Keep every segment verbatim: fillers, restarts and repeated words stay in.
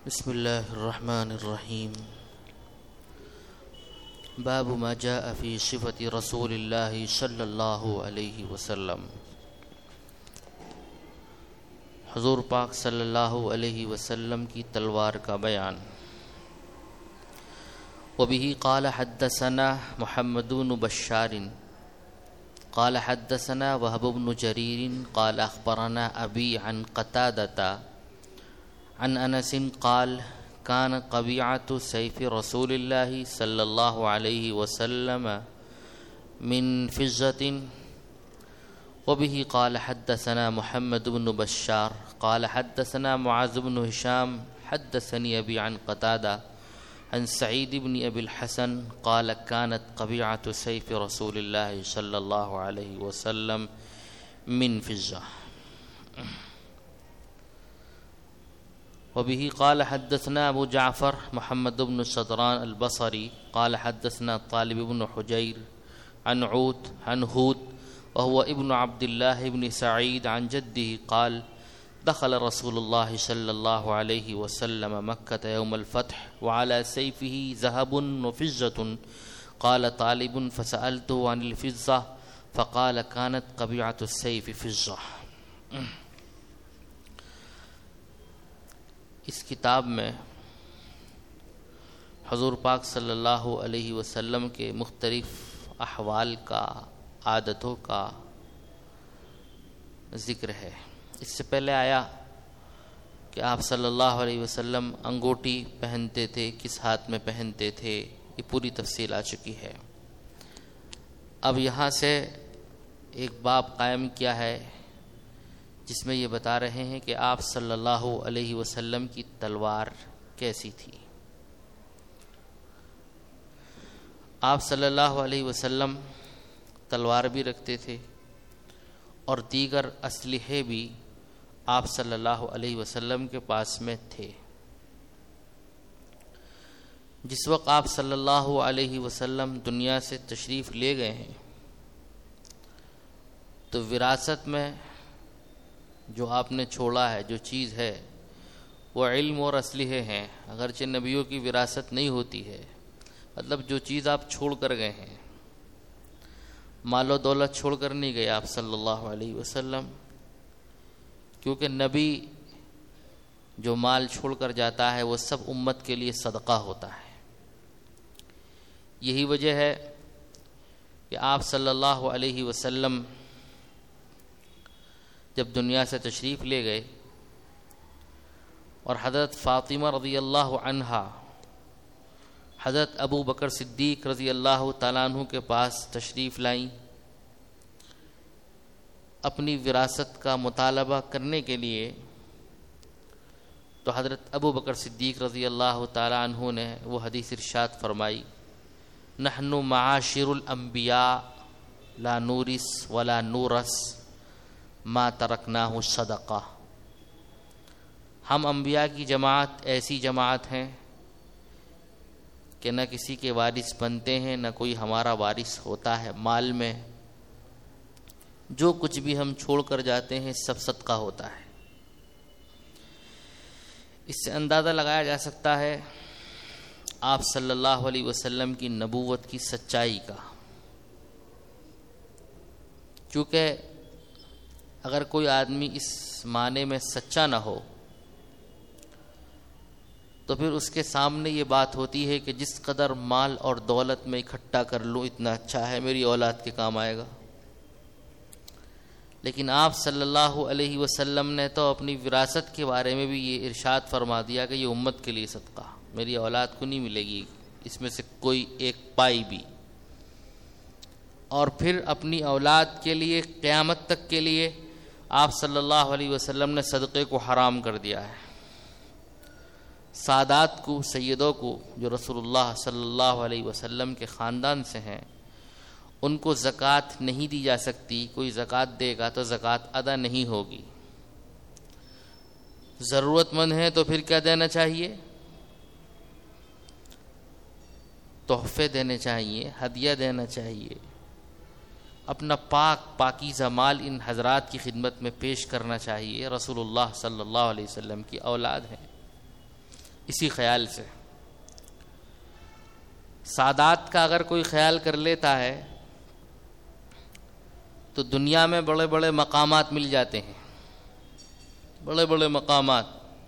بسم اللہ الرحمن الرحیم باب ما جاء فی صفت رسول اللہ صلی اللہ علیہ وسلم۔ حضور پاک صلی اللہ علیہ وسلم کی تلوار کا بیان۔ وبه قال حدثنا محمد بن بشار قال حدثنا وهب بن جرير قال اخبرنا ابي عن قتادة عن انس قال كان قبيعة سيف رسول الله صلى الله عليه وسلم من فضة۔ وبه قال حدثنا محمد بن بشار قال حدثنا معاذ بن هشام حدثني ابي عن قتادة عن سعيد بن ابي الحسن قال كانت قبيعة سيف رسول الله صلى الله عليه وسلم من فضة۔ وبه قال حدثنا ابو جعفر محمد بن صدران البصري قال حدثنا طالب بن حجير عن عود عن هود وهو ابن عبد الله بن سعيد عن جده قال دخل رسول الله صلى الله عليه وسلم مكة يوم الفتح وعلى سيفه ذهب وفضة قال طالب فسألته عن الفضة فقال كانت قبيعة السيف فضة۔ اس کتاب میں حضور پاک صلی اللہ علیہ وسلم کے مختلف احوال کا، عادتوں کا ذکر ہے۔ اس سے پہلے آیا کہ آپ صلی اللہ علیہ وسلم انگوٹھی پہنتے تھے، کس ہاتھ میں پہنتے تھے، یہ پوری تفصیل آ چکی ہے۔ اب یہاں سے ایک باب قائم کیا ہے جس میں یہ بتا رہے ہیں کہ آپ صلی اللہ علیہ وسلم کی تلوار کیسی تھی۔ آپ صلی اللہ علیہ وسلم تلوار بھی رکھتے تھے اور دیگر اسلحے بھی آپ صلی اللہ علیہ وسلم کے پاس میں تھے۔ جس وقت آپ صلی اللہ علیہ وسلم دنیا سے تشریف لے گئے ہیں تو وراثت میں جو آپ نے چھوڑا ہے، جو چیز ہے، وہ علم اور اسلحے ہیں۔ اگرچہ نبیوں کی وراثت نہیں ہوتی ہے، مطلب جو چیز آپ چھوڑ کر گئے ہیں، مال و دولت چھوڑ کر نہیں گئے آپ صلی اللہ علیہ وسلم، کیونکہ نبی جو مال چھوڑ کر جاتا ہے وہ سب امت کے لیے صدقہ ہوتا ہے۔ یہی وجہ ہے کہ آپ صلی اللہ علیہ وسلم جب دنیا سے تشریف لے گئے اور حضرت فاطمہ رضی اللہ عنہا حضرت ابو بکر صدیق رضی اللہ تعالیٰ عنہ کے پاس تشریف لائیں اپنی وراثت کا مطالبہ کرنے کے لیے، تو حضرت ابو بکر صدیق رضی اللہ تعالیٰ عنہ نے وہ حدیث ارشاد فرمائی، نحن معاشر الانبیاء لا نورث ولا نورث ما ترکناہ صدقہ۔ ہم انبیاء کی جماعت ایسی جماعت ہیں کہ نہ کسی کے وارث بنتے ہیں، نہ کوئی ہمارا وارث ہوتا ہے۔ مال میں جو کچھ بھی ہم چھوڑ کر جاتے ہیں سب صدقہ ہوتا ہے۔ اس سے اندازہ لگایا جا سکتا ہے آپ صلی اللہ علیہ وسلم کی نبوت کی سچائی کا، کیونکہ اگر کوئی آدمی اس معنی میں سچا نہ ہو تو پھر اس کے سامنے یہ بات ہوتی ہے کہ جس قدر مال اور دولت میں اکٹھا کر لوں اتنا اچھا ہے، میری اولاد کے کام آئے گا۔ لیکن آپ صلی اللہ علیہ وسلم نے تو اپنی وراثت کے بارے میں بھی یہ ارشاد فرما دیا کہ یہ امت کے لیے صدقہ، میری اولاد کو نہیں ملے گی اس میں سے کوئی ایک پائی بھی، اور پھر اپنی اولاد کے لیے قیامت تک کے لیے آپ صلی اللہ علیہ وسلم نے صدقے کو حرام کر دیا ہے۔ سادات کو، سیدوں کو جو رسول اللہ صلی اللہ علیہ وسلم کے خاندان سے ہیں، ان کو زکوٰۃ نہیں دی جا سکتی۔ کوئی زکوٰۃ دے گا تو زکوٰۃ ادا نہیں ہوگی۔ ضرورت مند ہے تو پھر کیا دینا چاہیے؟ تحفے دینے چاہیے، ہدیہ دینا چاہیے، اپنا پاک پاکیزہ مال ان حضرات کی خدمت میں پیش کرنا چاہیے۔ رسول اللہ صلی اللہ علیہ وسلم کی اولاد ہیں، اسی خیال سے سادات کا اگر کوئی خیال کر لیتا ہے تو دنیا میں بڑے بڑے مقامات مل جاتے ہیں، بڑے بڑے مقامات.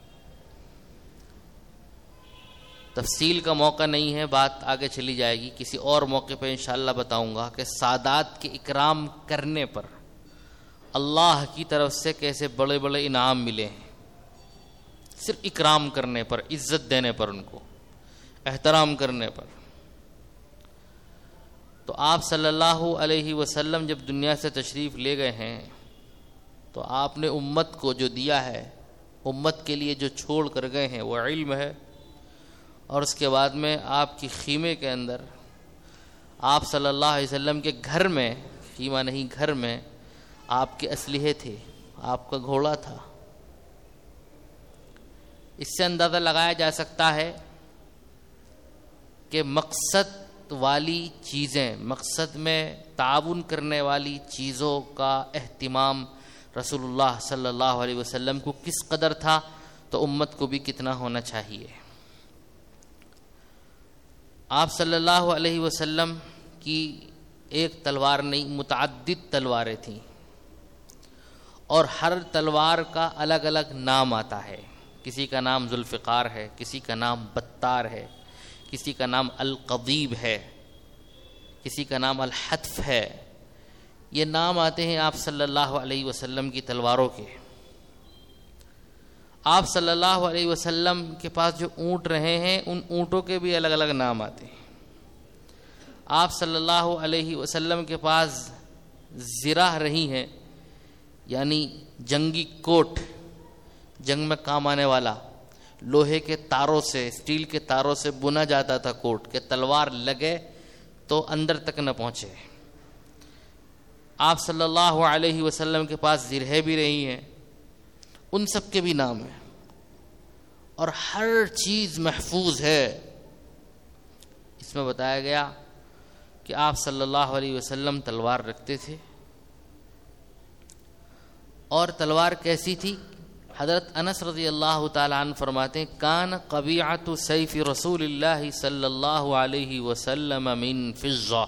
تفصیل کا موقع نہیں ہے، بات آگے چلی جائے گی، کسی اور موقع پہ انشاءاللہ بتاؤں گا کہ سادات کے اکرام کرنے پر اللہ کی طرف سے کیسے بڑے بڑے انعام ملے ہیں. صرف اکرام کرنے پر، عزت دینے پر، ان کو احترام کرنے پر. تو آپ صلی اللہ علیہ وسلم جب دنیا سے تشریف لے گئے ہیں تو آپ نے امت کو جو دیا ہے، امت کے لیے جو چھوڑ کر گئے ہیں، وہ علم ہے. اور اس کے بعد میں آپ کی خیمے کے اندر، آپ صلی اللہ علیہ وسلم کے گھر میں، خیمہ نہیں گھر میں، آپ کے اسلحے تھے، آپ کا گھوڑا تھا. اس سے اندازہ لگایا جا سکتا ہے کہ مقصد والی چیزیں، مقصد میں تعاون کرنے والی چیزوں کا اہتمام رسول اللہ صلی اللہ علیہ وسلم کو کس قدر تھا، تو امت کو بھی کتنا ہونا چاہیے. آپ صلی اللہ علیہ وسلم کی ایک تلوار نہیں، متعدد تلواریں تھیں، اور ہر تلوار کا الگ الگ نام آتا ہے. کسی کا نام ذوالفقار ہے، کسی کا نام بتار ہے، کسی کا نام القضیب ہے، کسی کا نام الحتف ہے. یہ نام آتے ہیں آپ صلی اللہ علیہ وسلم کی تلواروں کے. آپ صلی اللہ علیہ وسلم کے پاس جو اونٹ رہے ہیں، ان اونٹوں کے بھی الگ الگ نام آتے ہیں. آپ صلی اللہ علیہ وسلم کے پاس زرہ رہی ہیں، یعنی جنگی کوٹ، جنگ میں کام آنے والا، لوہے کے تاروں سے، اسٹیل کے تاروں سے بنا جاتا تھا کوٹ، کہ تلوار لگے تو اندر تک نہ پہنچے. آپ صلی اللہ علیہ وسلم کے پاس زرہیں بھی رہی ہیں، ان سب کے بھی نام ہیں، اور ہر چیز محفوظ ہے. اس میں بتایا گیا کہ آپ صلی اللہ علیہ وسلم تلوار رکھتے تھے. اور تلوار کیسی تھی؟ حضرت انس رضی اللہ تعالی عنہ فرماتے ہیں کان قبیعۃ سیف رسول اللہ صلی اللہ علیہ وسلم من فضہ.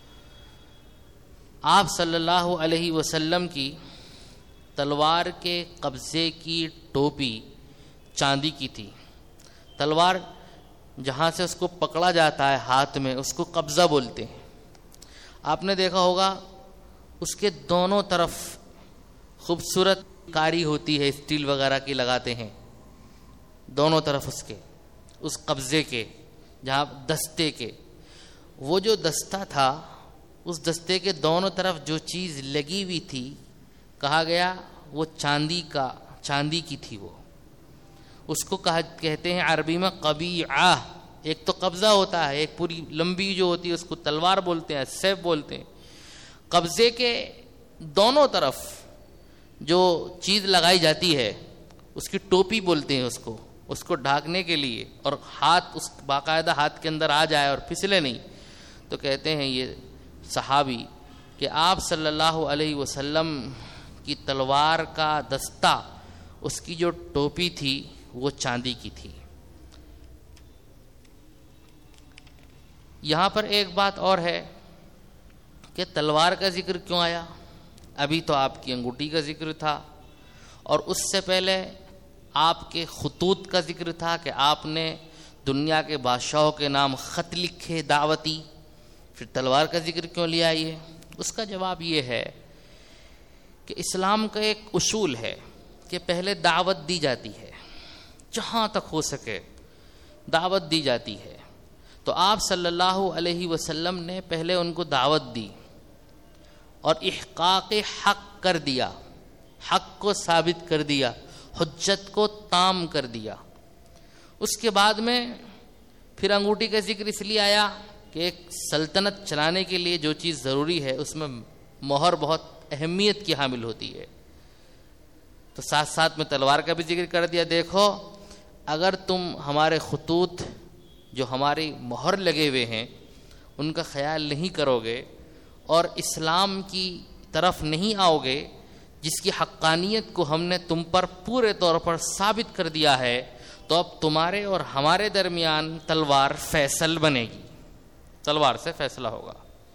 آپ صلی اللہ علیہ وسلم کی تلوار کے قبضے کی ٹوپی چاندی کی تھی. تلوار جہاں سے اس کو پکڑا جاتا ہے ہاتھ میں، اس کو قبضہ بولتے ہیں. آپ نے دیکھا ہوگا اس کے دونوں طرف خوبصورت کاری ہوتی ہے، اسٹیل وغیرہ کی لگاتے ہیں دونوں طرف اس کے، اس قبضے کے، جہاں دستے کے. وہ جو دستہ تھا، اس دستے کے دونوں طرف جو چیز لگی ہوئی تھی، کہا گیا وہ چاندی کا چاندی کی تھی. وہ اس کو کہا کہتے ہیں عربی میں قبیعہ. ایک تو قبضہ ہوتا ہے، ایک پوری لمبی جو ہوتی ہے اس کو تلوار بولتے ہیں، سیف بولتے ہیں. قبضے کے دونوں طرف جو چیز لگائی جاتی ہے اس کی ٹوپی بولتے ہیں اس کو، اس کو ڈھانکنے کے لیے، اور ہاتھ اس باقاعدہ ہاتھ کے اندر آ جائے اور پھسلے نہیں. تو کہتے ہیں یہ صحابی کہ آپ صلی اللہ علیہ وسلم کی تلوار کا دستہ، اس کی جو ٹوپی تھی وہ چاندی کی تھی. یہاں پر ایک بات اور ہے کہ تلوار کا ذکر کیوں آیا؟ ابھی تو آپ کی انگوٹھی کا ذکر تھا، اور اس سے پہلے آپ کے خطوط کا ذکر تھا کہ آپ نے دنیا کے بادشاہوں کے نام خط لکھے دعوتی. پھر تلوار کا ذکر کیوں لیا؟ یہ اس کا جواب یہ ہے کہ اسلام کا ایک اصول ہے کہ پہلے دعوت دی جاتی ہے، جہاں تک ہو سکے دعوت دی جاتی ہے. تو آپ صلی اللہ علیہ وسلم نے پہلے ان کو دعوت دی اور احقاق حق کر دیا، حق کو ثابت کر دیا، حجت کو تام کر دیا. اس کے بعد میں پھر انگوٹھی کا ذکر اس لیے آیا کہ ایک سلطنت چلانے کے لیے جو چیز ضروری ہے اس میں مہر بہت اہمیت کی حامل ہوتی ہے. تو ساتھ ساتھ میں تلوار کا بھی ذکر کر دیا. دیکھو اگر تم ہمارے خطوط جو ہماری مہر لگے ہوئے ہیں ان کا خیال نہیں کرو گے اور اسلام کی طرف نہیں آؤ گے جس کی حقانیت کو ہم نے تم پر پورے طور پر ثابت کر دیا ہے، تو اب تمہارے اور ہمارے درمیان تلوار فیصل بنے گی، تلوار سے فیصلہ ہوگا۔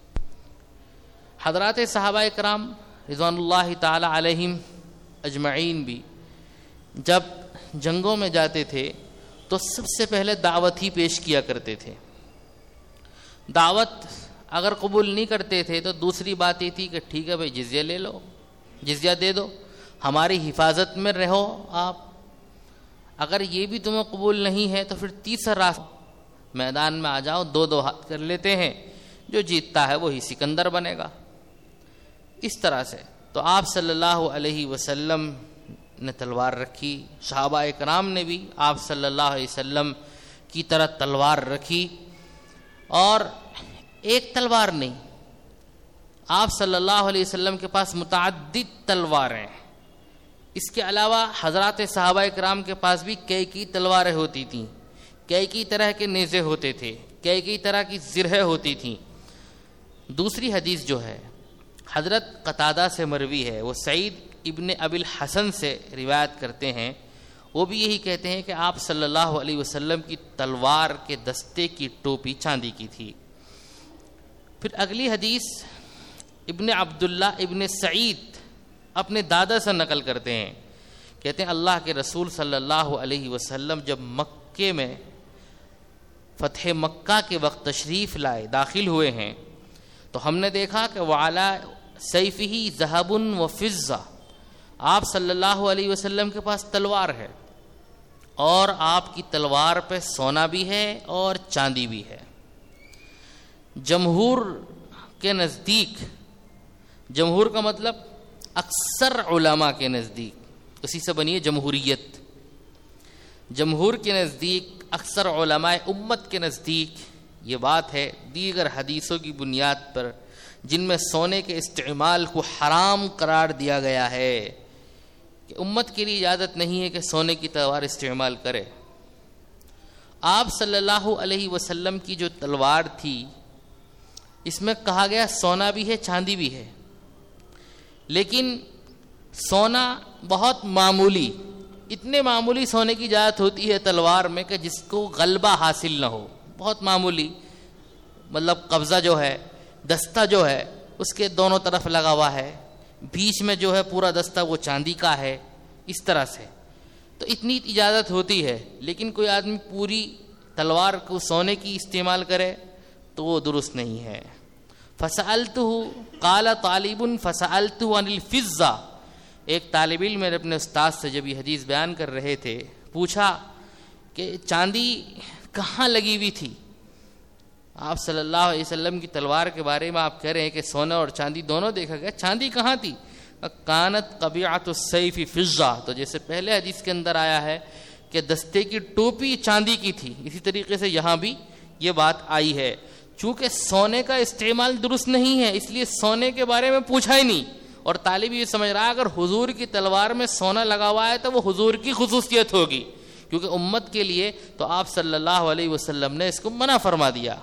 حضرات صحابہ کرام رضوان اللہ تعالی علیہم اجمعین بھی جب جنگوں میں جاتے تھے تو سب سے پہلے دعوت ہی پیش کیا کرتے تھے۔ دعوت اگر قبول نہیں کرتے تھے تو دوسری بات یہ تھی کہ ٹھیک ہے بھائی جزیہ لے لو، جزیہ دے دو، ہماری حفاظت میں رہو آپ۔ اگر یہ بھی تمہیں قبول نہیں ہے تو پھر تیسرا راستہ، میدان میں آ جاؤ، دو دو ہاتھ کر لیتے ہیں، جو جیتتا ہے وہی سکندر بنے گا۔ اس طرح سے تو آپ صلی اللہ علیہ وسلم نے تلوار رکھی، صحابہ کرام نے بھی آپ صلی اللہ علیہ وسلم کی طرح تلوار رکھی، اور ایک تلوار نہیں، آپ صلی اللہ علیہ وسلم کے پاس متعدد تلواریں، اس کے علاوہ حضرات صحابہ کرام کے پاس بھی کئی کئی تلواریں ہوتی تھیں، کئی کئی طرح کے نیزے ہوتے تھے، کئی کئی طرح کی زرہیں ہوتی تھیں۔ دوسری حدیث جو ہے حضرت قتادہ سے مروی ہے، وہ سعید ابن ابی الحسن سے روایت کرتے ہیں، وہ بھی یہی کہتے ہیں کہ آپ صلی اللہ علیہ وسلم کی تلوار کے دستے کی ٹوپی چاندی کی تھی۔ پھر اگلی حدیث ابن عبداللہ ابن سعید اپنے دادا سے نقل کرتے ہیں، کہتے ہیں اللہ کے رسول صلی اللہ علیہ وسلم جب مکے میں فتح مکہ کے وقت تشریف لائے، داخل ہوئے ہیں، تو ہم نے دیکھا کہ وَعَلَى سَيْفِهِ ذَهَبٌ وَفِضَّةٌ، آپ صلی اللہ علیہ وسلم کے پاس تلوار ہے، اور آپ کی تلوار پہ سونا بھی ہے اور چاندی بھی ہے۔ جمہور کے نزدیک، جمہور کا مطلب اکثر علماء کے نزدیک، اسی سے بنی ہے جمہوریت، جمہور کے نزدیک، اکثر علماء امت کے نزدیک یہ بات ہے، دیگر حدیثوں کی بنیاد پر جن میں سونے کے استعمال کو حرام قرار دیا گیا ہے، کہ امت کے لیے اجازت نہیں ہے کہ سونے کی تلوار استعمال کرے۔ آپ صلی اللہ علیہ وسلم کی جو تلوار تھی اس میں کہا گیا سونا بھی ہے چاندی بھی ہے، لیکن سونا بہت معمولی، اتنے معمولی سونے کی اجازت ہوتی ہے تلوار میں کہ جس کو غلبہ حاصل نہ ہو، بہت معمولی، مطلب قبضہ جو ہے، دستہ جو ہے اس کے دونوں طرف لگا ہوا ہے، بیچ میں جو ہے پورا دستہ وہ چاندی کا ہے، اس طرح سے تو اتنی اجازت ہوتی ہے، لیکن کوئی آدمی پوری تلوار کو سونے کی استعمال کرے تو وہ درست نہیں ہے۔ فَسَأَلْتُهُ قَالَ طَالِبٌ فَسَأَلْتُهُ عَنِ الْفِضَّةِ، ایک طالب علم میرے اپنے استاد سے جب یہ حدیث بیان کر رہے تھے، پوچھا کہ چاندی کہاں لگی ہوئی تھی؟ آپ صلی اللہ علیہ وسلم کی تلوار کے بارے میں آپ کہہ رہے ہیں کہ سونا اور چاندی دونوں دیکھا گیا، چاندی کہاں تھی؟ کانت قبیعۃ السیف فضہ، تو جیسے پہلے حدیث کے اندر آیا ہے کہ دستے کی ٹوپی چاندی کی تھی، اسی طریقے سے یہاں بھی یہ بات آئی ہے۔ چونکہ سونے کا استعمال درست نہیں ہے اس لیے سونے کے بارے میں پوچھا ہی نہیں، اور طالب یہ سمجھ رہا ہے اگر حضور کی تلوار میں سونا لگا ہوا ہے تو وہ حضور کی خصوصیت ہوگی، کیونکہ امت کے لیے تو آپ صلی اللہ علیہ وسلم نے اس کو منع فرما دیا۔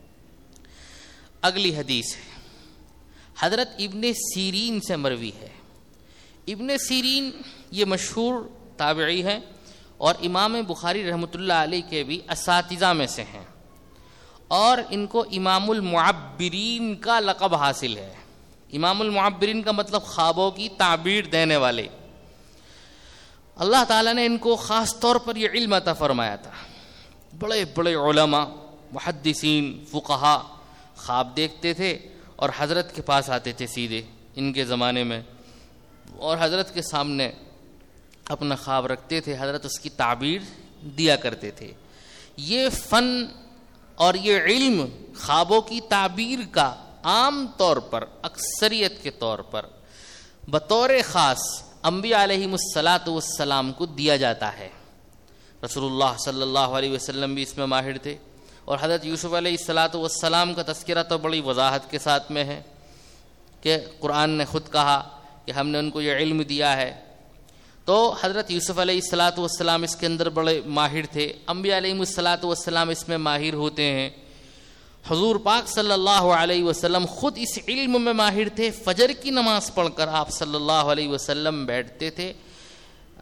اگلی حدیث ہے حضرت ابن سیرین سے مروی ہے۔ ابن سیرین یہ مشہور تابعی ہیں اور امام بخاری رحمۃ اللہ علیہ کے بھی اساتذہ میں سے ہیں، اور ان کو امام المعبرین کا لقب حاصل ہے۔ امام المعبرین کا مطلب خوابوں کی تعبیر دینے والے۔ اللہ تعالیٰ نے ان کو خاص طور پر یہ علم عطا فرمایا تھا۔ بڑے بڑے علماء، محدثین، فقہاء خواب دیکھتے تھے اور حضرت کے پاس آتے تھے سیدھے ان کے زمانے میں، اور حضرت کے سامنے اپنا خواب رکھتے تھے، حضرت اس کی تعبیر دیا کرتے تھے۔ یہ فن اور یہ علم خوابوں کی تعبیر کا عام طور پر، اکثریت کے طور پر بطور خاص انبیاء علیہم الصلاۃ والسلام کو دیا جاتا ہے۔ رسول اللہ صلی اللہ علیہ وسلم بھی اس میں ماہر تھے، اور حضرت یوسف علیہ الصلاۃ والسلام کا تذکرہ تو بڑی وضاحت کے ساتھ میں ہے کہ قرآن نے خود کہا کہ ہم نے ان کو یہ علم دیا ہے۔ تو حضرت یوسف علیہ الصلاۃ والسلام اس کے اندر بڑے ماہر تھے، انبیاء علیہم الصلاۃ والسلام اس میں ماہر ہوتے ہیں۔ حضور پاک صلی اللہ علیہ وسلم خود اس علم میں ماہر تھے۔ فجر کی نماز پڑھ کر آپ صلی اللہ علیہ وسلم بیٹھتے تھے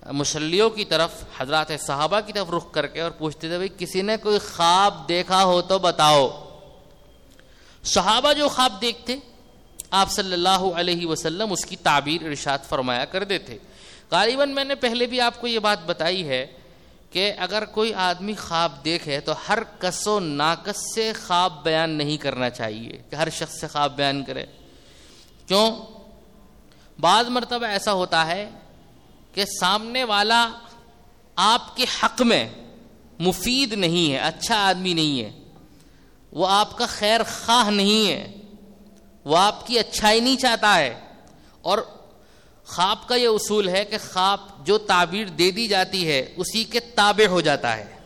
مصلیوں کی طرف، حضرات صحابہ کی طرف رخ کر کے اور پوچھتے تھے بھئی کسی نے کوئی خواب دیکھا ہو تو بتاؤ. صحابہ جو خواب دیکھتے آپ صلی اللہ علیہ وسلم اس کی تعبیر ارشاد فرمایا کرتے تھے. غالباً میں نے پہلے بھی آپ کو یہ بات بتائی ہے کہ اگر کوئی آدمی خواب دیکھے تو ہر کس و ناقص سے خواب بیان نہیں کرنا چاہیے کہ ہر شخص سے خواب بیان کرے. کیوں؟ بعض مرتبہ ایسا ہوتا ہے کہ سامنے والا آپ کے حق میں مفید نہیں ہے، اچھا آدمی نہیں ہے، وہ آپ کا خیر خواہ نہیں ہے، وہ آپ کی اچھائی نہیں چاہتا ہے. اور خواب کا یہ اصول ہے کہ خواب جو تعبیر دے دی جاتی ہے اسی کے تابع ہو جاتا ہے.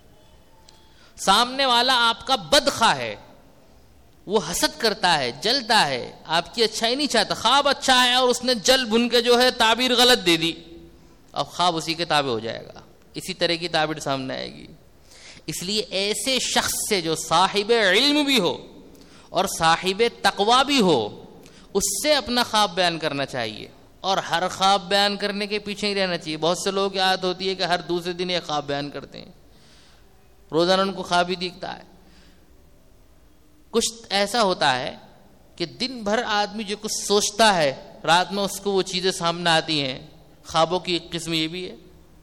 سامنے والا آپ کا بدخواہ ہے، وہ حسد کرتا ہے، جلتا ہے، آپ کی اچھائی نہیں چاہتا. خواب اچھا ہے اور اس نے جل بھن کے جو ہے تعبیر غلط دے دی، اب خواب اسی کے تابع ہو جائے گا، اسی طرح کی تعبیر سامنے آئے گی. اس لیے ایسے شخص سے جو صاحب علم بھی ہو اور صاحب تقوی بھی ہو اس سے اپنا خواب بیان کرنا چاہیے، اور ہر خواب بیان کرنے کے پیچھے ہی رہنا چاہیے. بہت سے لوگ کی عادت ہوتی ہے کہ ہر دوسرے دن یہ خواب بیان کرتے ہیں، روزانہ ان کو خواب ہی دکھتا ہے. کچھ ایسا ہوتا ہے کہ دن بھر آدمی جو کچھ سوچتا ہے رات میں اس کو وہ چیزیں سامنے آتی ہیں. خوابوں کی ایک قسم یہ بھی ہے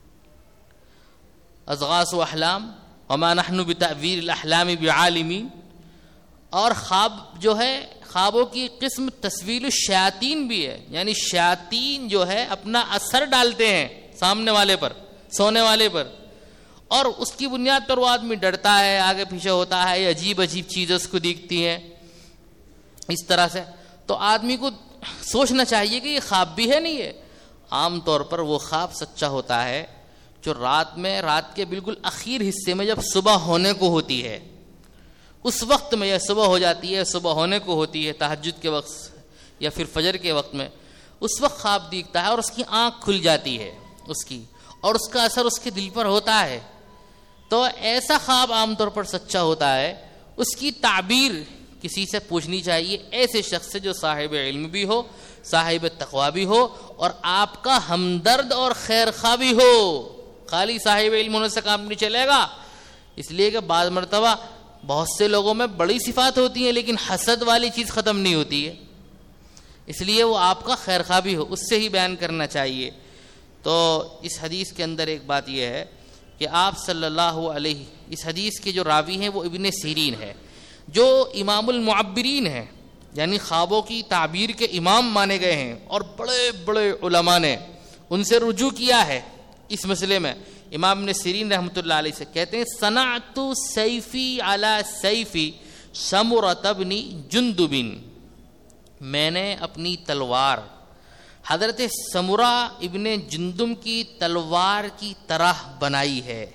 اضغاث و احلام وما نحن بتأویل الاحلام بعالمین. اور خواب جو ہے خوابوں کی قسم تسویل الشیاطین بھی ہے، یعنی شیاطین جو ہے اپنا اثر ڈالتے ہیں سامنے والے پر، سونے والے پر، اور اس کی بنیاد پر وہ آدمی ڈرتا ہے، آگے پیچھے ہوتا ہے، عجیب عجیب چیزیں اس کو دیکھتی ہیں اس طرح سے. تو آدمی کو سوچنا چاہیے کہ یہ خواب بھی ہے نہیں ہے. عام طور پر وہ خواب سچا ہوتا ہے جو رات میں، رات کے بالکل اخیر حصے میں جب صبح ہونے کو ہوتی ہے، اس وقت میں یہ صبح ہو جاتی ہے، صبح ہونے کو ہوتی ہے تہجد کے وقت یا پھر فجر کے وقت میں، اس وقت خواب دیکھتا ہے اور اس کی آنکھ کھل جاتی ہے اس کی، اور اس کا اثر اس کے دل پر ہوتا ہے. تو ایسا خواب عام طور پر سچا ہوتا ہے. اس کی تعبیر کسی سے پوچھنی چاہیے، ایسے شخص سے جو صاحب علم بھی ہو، صاحب تقوی بھی ہو اور آپ کا ہمدرد اور خیر خواہ بھی ہو. خالی صاحب علم ہونے سے کام نہیں چلے گا، اس لیے کہ بعض مرتبہ بہت سے لوگوں میں بڑی صفات ہوتی ہیں لیکن حسد والی چیز ختم نہیں ہوتی ہے، اس لیے وہ آپ کا خیر خواہ بھی ہو، اس سے ہی بیان کرنا چاہیے. تو اس حدیث کے اندر ایک بات یہ ہے کہ آپ صلی اللہ علیہ، اس حدیث کے جو راوی ہیں وہ ابن سیرین ہے، جو امام المعبرین ہیں، یعنی خوابوں کی تعبیر کے امام مانے گئے ہیں، اور بڑے بڑے علماء نے ان سے رجوع کیا ہے اس مسئلے میں. امام ابن سیرین رحمۃ اللہ علیہ سے کہتے ہیں صنعت سیفی علی سیفی سمرۃ بن جندب، میں نے اپنی تلوار حضرت سمرہ ابن جندب کی تلوار کی طرح بنائی ہے.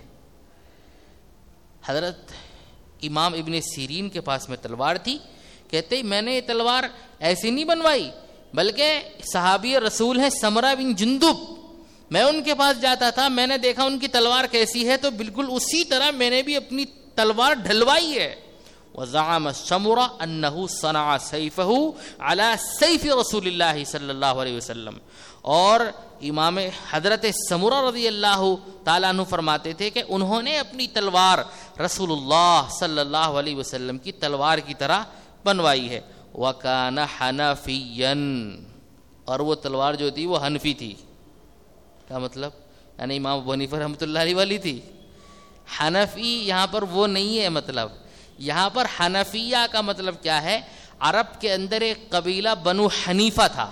حضرت امام ابن سیرین کے پاس میں تلوار تھی، کہتے ہیں میں نے یہ تلوار ایسی نہیں بنوائی بلکہ صحابی رسول ہیں سمرہ بن جندب، میں ان کے پاس جاتا تھا، میں نے دیکھا ان کی تلوار کیسی ہے تو بالکل اسی طرح میں نے بھی اپنی تلوار ڈھلوائی ہے. وزعم سمرہ انہ صنع سیفہ علی سیف رسول اللہ صلی اللہ علیہ وسلم. اور امام حضرت سمرہ رضی اللہ تعالیٰ عنہ فرماتے تھے کہ انہوں نے اپنی تلوار رسول اللہ صلی اللہ علیہ وسلم کی تلوار کی طرح بنوائی ہے. وکان حنفیا، اور وہ تلوار جو تھی وہ حنفی تھی. کیا مطلب؟ یعنی امام ابو حنیفہ رحمۃ اللہ علیہ والی تھی. حنفی یہاں پر وہ نہیں ہے، مطلب یہاں پر حنفیہ کا مطلب کیا ہے؟ عرب کے اندر ایک قبیلہ بنو حنیفہ تھا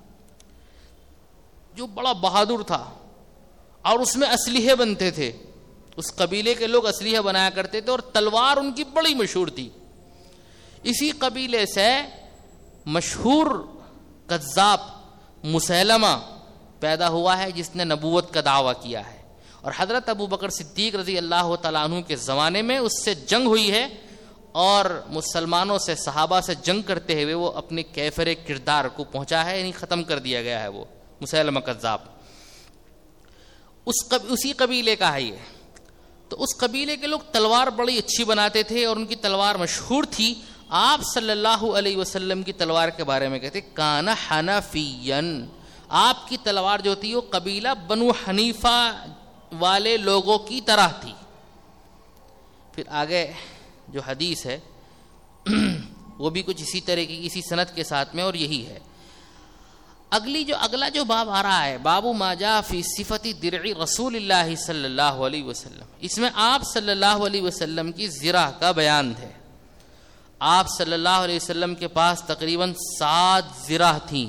جو بڑا بہادر تھا اور اس میں اسلحے بنتے تھے. اس قبیلے کے لوگ اسلحے بنایا کرتے تھے اور تلوار ان کی بڑی مشہور تھی. اسی قبیلے سے مشہور کذاب مسیلمہ پیدا ہوا ہے جس نے نبوت کا دعویٰ کیا ہے، اور حضرت ابو بکر صدیق رضی اللہ تعالیٰ عنہ کے زمانے میں اس سے جنگ ہوئی ہے، اور مسلمانوں سے، صحابہ سے جنگ کرتے ہوئے وہ اپنے کیفر کردار کو پہنچا ہے، یعنی ختم کر دیا گیا ہے وہ مسیلمہ کذاب. اس قب... اسی قبیلے کا ہے یہ. تو اس قبیلے کے لوگ تلوار بڑی اچھی بناتے تھے اور ان کی تلوار مشہور تھی. آپ صلی اللہ علیہ وسلم کی تلوار کے بارے میں کہتے کان حنفیًا، آپ کی تلوار جو تھی وہ قبیلہ بنو حنیفہ والے لوگوں کی طرح تھی. پھر آگے جو حدیث ہے وہ بھی کچھ اسی طرح کی اسی سند کے ساتھ میں, اور یہی ہے. اگلی جو اگلا جو باب آ رہا ہے, باب ما جاء فی صفت درع رسول اللہ صلی اللہ علیہ وسلم, اس میں آپ صلی اللہ علیہ وسلم کی زرہ کا بیان ہے. آپ صلی اللہ علیہ وسلم کے پاس تقریباً سات زرہ تھیں.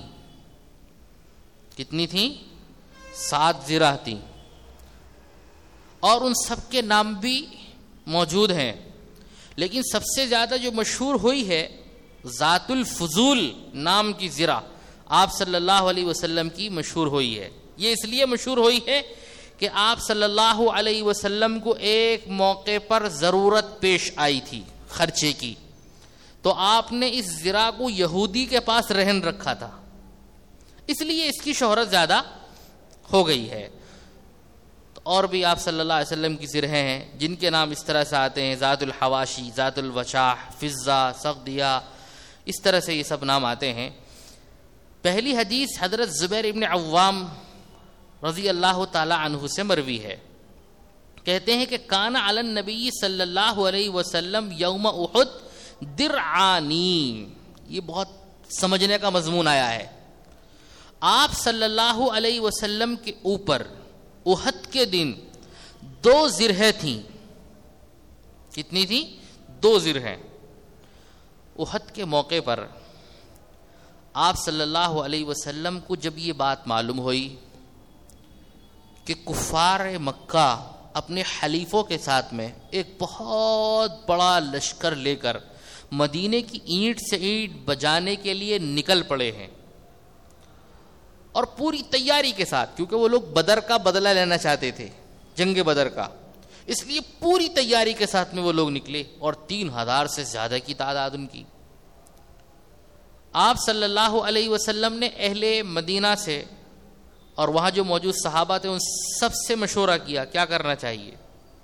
کتنی تھیں؟ سات زرہ تھیں, اور ان سب کے نام بھی موجود ہیں, لیکن سب سے زیادہ جو مشہور ہوئی ہے ذات الفضول نام کی زرہ آپ صلی اللہ علیہ وسلم کی مشہور ہوئی ہے. یہ اس لیے مشہور ہوئی ہے کہ آپ صلی اللہ علیہ وسلم کو ایک موقع پر ضرورت پیش آئی تھی خرچے کی, تو آپ نے اس زرہ کو یہودی کے پاس رہن رکھا تھا, اس لیے اس کی شہرت زیادہ ہو گئی ہے. اور بھی آپ صلی اللہ علیہ وسلم کی زرہیں ہیں جن کے نام اس طرح سے آتے ہیں, ذات الحواشی, ذات الوشاح, فضہ, سغدیہ, اس طرح سے یہ سب نام آتے ہیں. پہلی حدیث حضرت زبیر ابن عوام رضی اللہ تعالی عنہ سے مروی ہے. کہتے ہیں کہ کان علی النبی صلی اللہ علیہ وسلم یوم احد درعانی, یہ بہت سمجھنے کا مضمون آیا ہے. آپ صلی اللہ علیہ وسلم کے اوپر احد کے دن دو زرہیں تھیں. کتنی تھیں؟ دو زرہیں. احد کے موقع پر آپ صلی اللہ علیہ وسلم کو جب یہ بات معلوم ہوئی کہ کفار مکہ اپنے حلیفوں کے ساتھ میں ایک بہت بڑا لشکر لے کر مدینے کی اینٹ سے اینٹ بجانے کے لیے نکل پڑے ہیں, اور پوری تیاری کے ساتھ, کیونکہ وہ لوگ بدر کا بدلہ لینا چاہتے تھے, جنگ بدر کا, اس لیے پوری تیاری کے ساتھ میں وہ لوگ نکلے, اور تین ہزار سے زیادہ کی تعداد ان کی. آپ صلی اللہ علیہ وسلم نے اہل مدینہ سے اور وہاں جو موجود صحابہ تھے ان سب سے مشورہ کیا کیا کرنا چاہیے.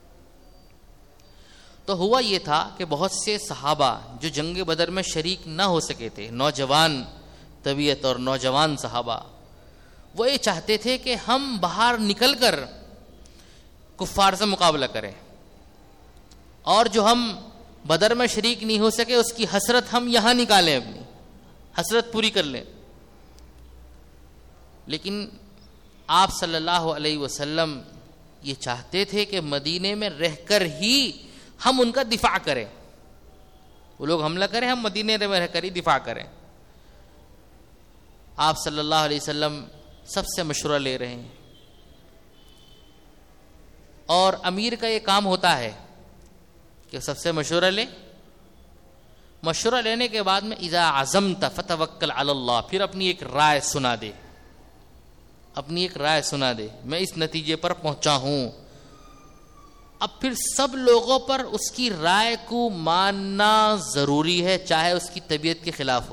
تو ہوا یہ تھا کہ بہت سے صحابہ جو جنگ بدر میں شریک نہ ہو سکے تھے, نوجوان طبیعت اور نوجوان صحابہ, وہ یہ چاہتے تھے کہ ہم باہر نکل کر کفار سے مقابلہ کریں, اور جو ہم بدر میں شریک نہیں ہو سکے اس کی حسرت ہم یہاں نکالیں, اپنی حسرت پوری کر لیں. لیکن آپ صلی اللہ علیہ وسلم یہ چاہتے تھے کہ مدینے میں رہ کر ہی ہم ان کا دفاع کریں, وہ لوگ حملہ کریں, ہم مدینے میں رہ کر ہی دفاع کریں. آپ صلی اللہ علیہ وسلم سب سے مشورہ لے رہے ہیں, اور امیر کا یہ کام ہوتا ہے کہ سب سے مشورہ لے, مشورہ لینے کے بعد میں اذا عزمت فتوکل علی اللہ, پھر اپنی ایک رائے سنا دے, اپنی ایک رائے سنا دے, میں اس نتیجے پر پہنچا ہوں. اب پھر سب لوگوں پر اس کی رائے کو ماننا ضروری ہے, چاہے اس کی طبیعت کے خلاف ہو.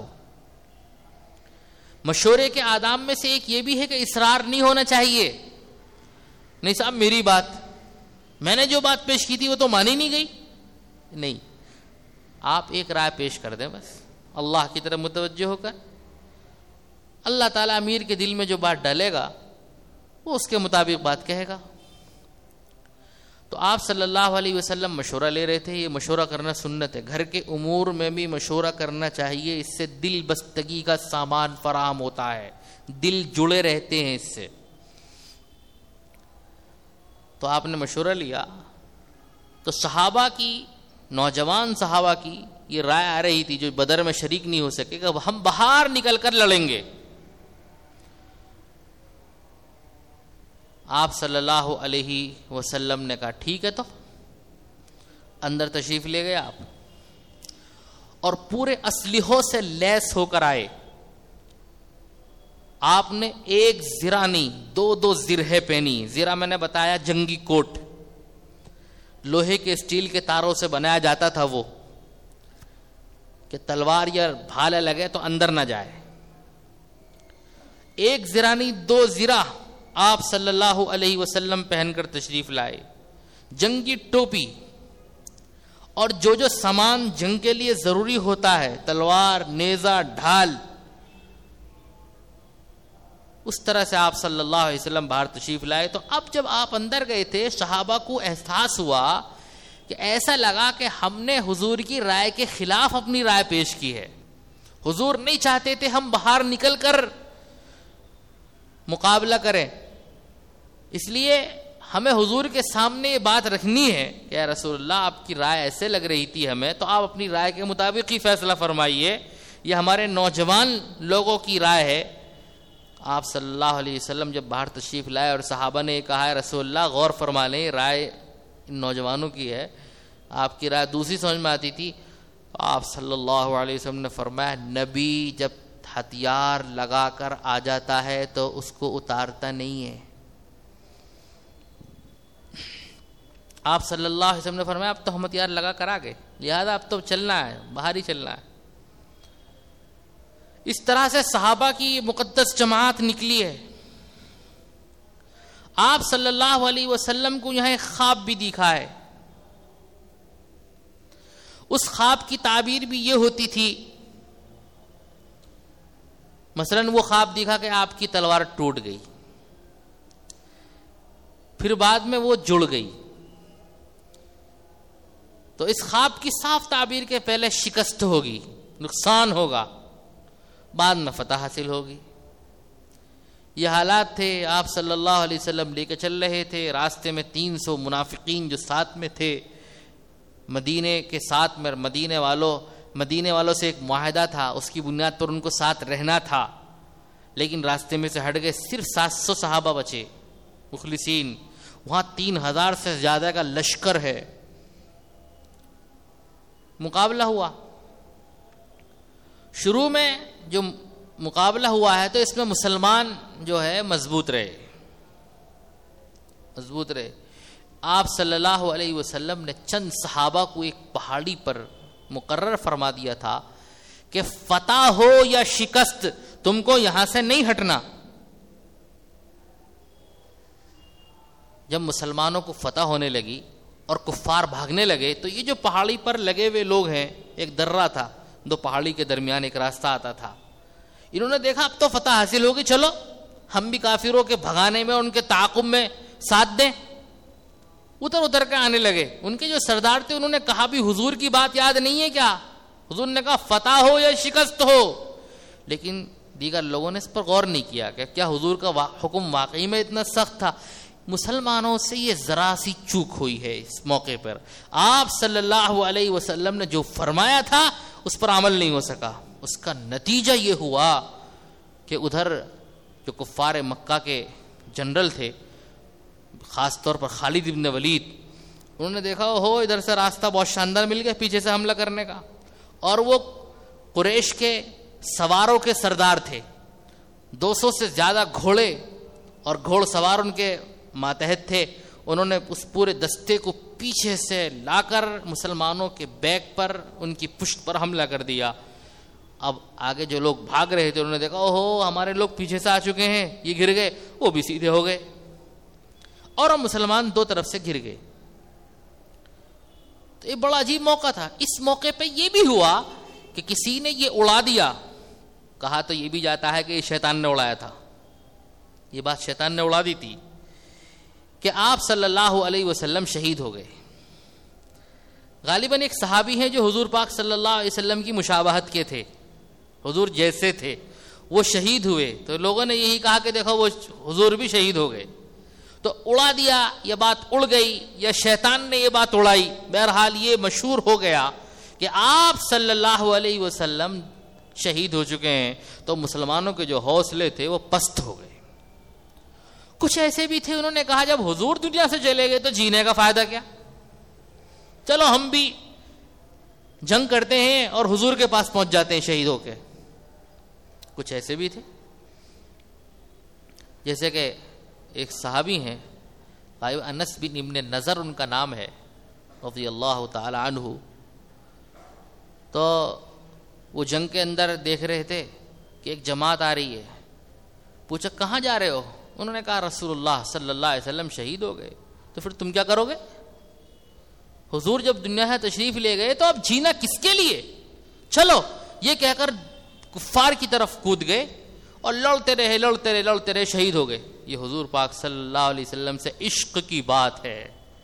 مشورے کے آداب میں سے ایک یہ بھی ہے کہ اصرار نہیں ہونا چاہیے. نہیں صاحب میری بات, میں نے جو بات پیش کی تھی وہ تو مانی نہیں گئی. نہیں, آپ ایک رائے پیش کر دیں بس, اللہ کی طرف متوجہ ہو کر. اللہ تعالیٰ امیر کے دل میں جو بات ڈالے گا وہ اس کے مطابق بات کہے گا. تو آپ صلی اللہ علیہ وسلم مشورہ لے رہے تھے. یہ مشورہ کرنا سنت ہے, گھر کے امور میں بھی مشورہ کرنا چاہیے, اس سے دل بستگی کا سامان فراہم ہوتا ہے, دل جڑے رہتے ہیں اس سے. تو آپ نے مشورہ لیا تو صحابہ کی, نوجوان صحابہ کی یہ رائے آ رہی تھی جو بدر میں شریک نہیں ہو سکے کہ ہم باہر نکل کر لڑیں گے. آپ صلی اللہ علیہ وسلم نے کہا ٹھیک ہے, تو اندر تشریف لے گئے آپ, اور پورے اسلحوں سے لیس ہو کر آئے. آپ نے ایک زرہ نہیں, دو دو زرہیں پہنی. زرہ میں نے بتایا جنگی کوٹ, لوہے کے اسٹیل کے تاروں سے بنایا جاتا تھا وہ, کہ تلوار یا بھالا لگے تو اندر نہ جائے. ایک زرہ نہیں, دو زرہ آپ صلی اللہ علیہ وسلم پہن کر تشریف لائے. جنگی ٹوپی اور جو جو سامان جنگ کے لیے ضروری ہوتا ہے, تلوار, نیزہ, ڈھال, اس طرح سے آپ صلی اللہ علیہ وسلم باہر تشریف لائے. تو اب جب آپ اندر گئے تھے صحابہ کو احساس ہوا کہ ایسا لگا کہ ہم نے حضور کی رائے کے خلاف اپنی رائے پیش کی ہے. حضور نہیں چاہتے تھے ہم باہر نکل کر مقابلہ کریں, اس لیے ہمیں حضور کے سامنے یہ بات رکھنی ہے کہ یا رسول اللہ آپ کی رائے ایسے لگ رہی تھی ہمیں, تو آپ اپنی رائے کے مطابق ہی فیصلہ فرمائیے, یہ ہمارے نوجوان لوگوں کی رائے ہے. آپ صلی اللہ علیہ وسلم جب باہر تشریف لائے اور صحابہ نے کہا ہے رسول اللہ غور فرما لیں, رائے ان نوجوانوں کی ہے, آپ کی رائے دوسری سمجھ میں آتی تھی. آپ صلی اللہ علیہ وسلم نے فرمایا نبی جب ہتھیار لگا کر آ جاتا ہے تو اس کو اتارتا نہیں ہے. آپ صلی اللہ علیہ وسلم نے فرمایا اب تو ہم ہتھیار لگا کر آ گئے, لہذا اب تو چلنا ہے, باہر ہی چلنا ہے. اس طرح سے صحابہ کی مقدس جماعت نکلی ہے. آپ صلی اللہ علیہ وسلم کو یہاں ایک خواب بھی دکھا ہے. اس خواب کی تعبیر بھی یہ ہوتی تھی, مثلاً وہ خواب دیکھا کہ آپ کی تلوار ٹوٹ گئی, پھر بعد میں وہ جڑ گئی, تو اس خواب کی صاف تعبیر کے پہلے شکست ہوگی, نقصان ہوگا, بعد میں فتح حاصل ہوگی. یہ حالات تھے. آپ صلی اللہ علیہ وسلم لے کے چل رہے تھے, راستے میں تین سو منافقین جو ساتھ میں تھے, مدینے کے ساتھ میں مدینے والوں مدینے والوں سے ایک معاہدہ تھا, اس کی بنیاد پر ان کو ساتھ رہنا تھا, لیکن راستے میں سے ہٹ گئے. صرف سات سو صحابہ بچے مخلصین, وہاں تین ہزار سے زیادہ کا لشکر ہے. مقابلہ ہوا. شروع میں جو مقابلہ ہوا ہے تو اس میں مسلمان جو ہے مضبوط رہے مضبوط رہے آپ صلی اللہ علیہ وسلم نے چند صحابہ کو ایک پہاڑی پر مقرر فرما دیا تھا کہ فتح ہو یا شکست تم کو یہاں سے نہیں ہٹنا. جب مسلمانوں کو فتح ہونے لگی اور کفار بھاگنے لگے تو یہ جو پہاڑی پر لگے ہوئے لوگ ہیں, ایک درہ تھا, دو پہاڑی کے درمیان ایک راستہ آتا تھا, انہوں نے دیکھا اب تو فتح حاصل ہوگی, چلو ہم بھی کافروں کے بھگانے میں ان کے تعاقب میں ساتھ دیں. ادھر ادھر کے آنے لگے. ان کے جو سردار تھے انہوں نے کہا بھی حضور کی بات یاد نہیں ہے کیا؟ حضور نے کہا فتح ہو یا شکست ہو. لیکن دیگر لوگوں نے اس پر غور نہیں کیا کہ کیا حضور کا حکم واقعی میں اتنا سخت تھا. مسلمانوں سے یہ ذرا سی چوک ہوئی ہے اس موقع پر. آپ صلی اللہ علیہ وسلم نے جو فرمایا تھا اس پر عمل نہیں ہو سکا. اس کا نتیجہ یہ ہوا کہ ادھر جو کفار مکہ کے جنرل تھے, خاص طور پر خالد ابن ولید, انہوں نے دیکھا ہو ادھر سے راستہ بہت شاندار مل گیا پیچھے سے حملہ کرنے کا, اور وہ قریش کے سواروں کے سردار تھے, دو سو سے زیادہ گھوڑے اور گھوڑ سوار ان کے ماتحت تھے. انہوں نے اس پورے دستے کو پیچھے سے لا کر مسلمانوں کے بیک پر, ان کی پشت پر حملہ کر دیا. اب آگے جو لوگ بھاگ رہے تھے انہوں نے دیکھا اوہو ہمارے لوگ پیچھے سے آ چکے ہیں, یہ گر گئے, وہ بھی سیدھے ہو گئے, اور ہم مسلمان دو طرف سے گر گئے. تو یہ بڑا عجیب موقع تھا. اس موقع پہ یہ بھی ہوا کہ کسی نے یہ اڑا دیا. کہا تو یہ بھی جاتا ہے کہ یہ شیطان نے اڑایا تھا, یہ بات شیطان نے اڑا دی تھی کہ آپ صلی اللہ علیہ وسلم شہید ہو گئے. غالباً ایک صحابی ہیں جو حضور پاک صلی اللہ علیہ وسلم کی مشابہت کے تھے, حضور جیسے تھے, وہ شہید ہوئے. تو لوگوں نے یہی کہا کہ دیکھو وہ حضور بھی شہید ہو گئے. تو اڑا دیا, یہ بات اڑ گئی یا شیطان نے یہ بات اڑائی. بہرحال یہ مشہور ہو گیا کہ آپ صلی اللہ علیہ وسلم شہید ہو چکے ہیں. تو مسلمانوں کے جو حوصلے تھے وہ پست ہو گئے. کچھ ایسے بھی تھے انہوں نے کہا جب حضور دنیا سے چلے گئے تو جینے کا فائدہ کیا, چلو ہم بھی جنگ کرتے ہیں اور حضور کے پاس پہنچ جاتے ہیں شہید ہو کے. کچھ ایسے بھی تھے. جیسے کہ ایک صحابی ہیں انس بن ابن نظر ان کا نام ہے رضی اللہ تعالی عنہ. تو وہ جنگ کے اندر دیکھ رہے تھے کہ ایک جماعت آ رہی ہے. پوچھا کہاں جا رہے ہو؟ انہوں نے کہا رسول اللہ صلی اللہ علیہ وسلم شہید ہو گئے. تو پھر تم کیا کرو گے؟ حضور جب دنیا سے تشریف لے گئے تو اب جینا کس کے لیے؟ چلو یہ کہہ کر کفار کی طرف کود گئے اور لڑتے رہے لڑتے رہے لڑتے رہے شہید ہو گئے. یہ حضور پاک صلی اللہ علیہ وسلم سے عشق کی بات ہے.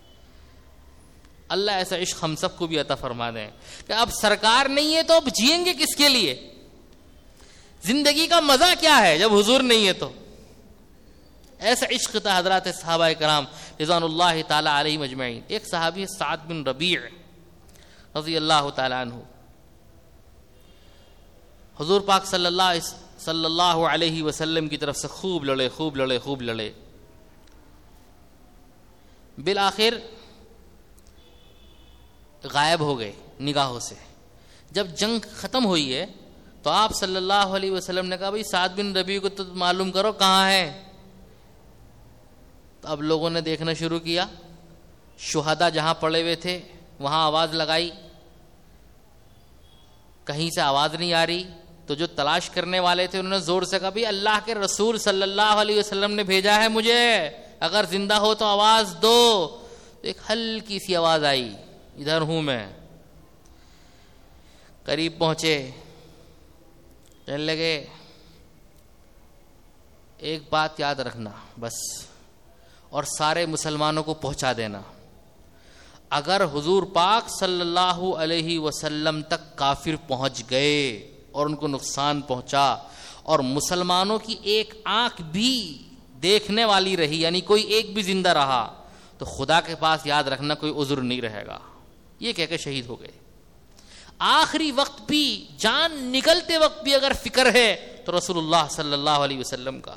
اللہ ایسا عشق ہم سب کو بھی عطا فرما دیں کہ اب سرکار نہیں ہے تو اب جئیں گے کس کے لیے؟ زندگی کا مزہ کیا ہے جب حضور نہیں ہے تو؟ ایسا عشق تھا حضرات صحابہ کرام رضوان اللہ تعالی علیہم اجمعین. ایک صحابی سعد بن ربیع رضی اللہ تعالی عنہ حضور پاک صلی اللہ صلی اللہ علیہ وسلم کی طرف سے خوب لڑے خوب لڑے خوب لڑے بالآخر غائب ہو گئے نگاہوں سے. جب جنگ ختم ہوئی ہے تو آپ صلی اللہ علیہ وسلم نے کہا بھائی سعد بن ربیع کو تو معلوم کرو کہاں ہے. تو اب لوگوں نے دیکھنا شروع کیا. شہداء جہاں پڑے ہوئے تھے وہاں آواز لگائی, کہیں سے آواز نہیں آ رہی. تو جو تلاش کرنے والے تھے انہوں نے زور سے کہا بھی اللہ کے رسول صلی اللہ علیہ وسلم نے بھیجا ہے مجھے, اگر زندہ ہو تو آواز دو. تو ایک ہلکی سی آواز آئی, ادھر ہوں میں. قریب پہنچے, کہنے لگے ایک بات یاد رکھنا بس, اور سارے مسلمانوں کو پہنچا دینا, اگر حضور پاک صلی اللہ علیہ وسلم تک کافر پہنچ گئے اور ان کو نقصان پہنچا اور مسلمانوں کی ایک آنکھ بھی دیکھنے والی رہی, یعنی کوئی ایک بھی زندہ رہا, تو خدا کے پاس یاد رکھنا کوئی عذر نہیں رہے گا. یہ کہہ کے شہید ہو گئے. آخری وقت بھی, جان نکلتے وقت بھی اگر فکر ہے تو رسول اللہ صلی اللہ علیہ وسلم کا.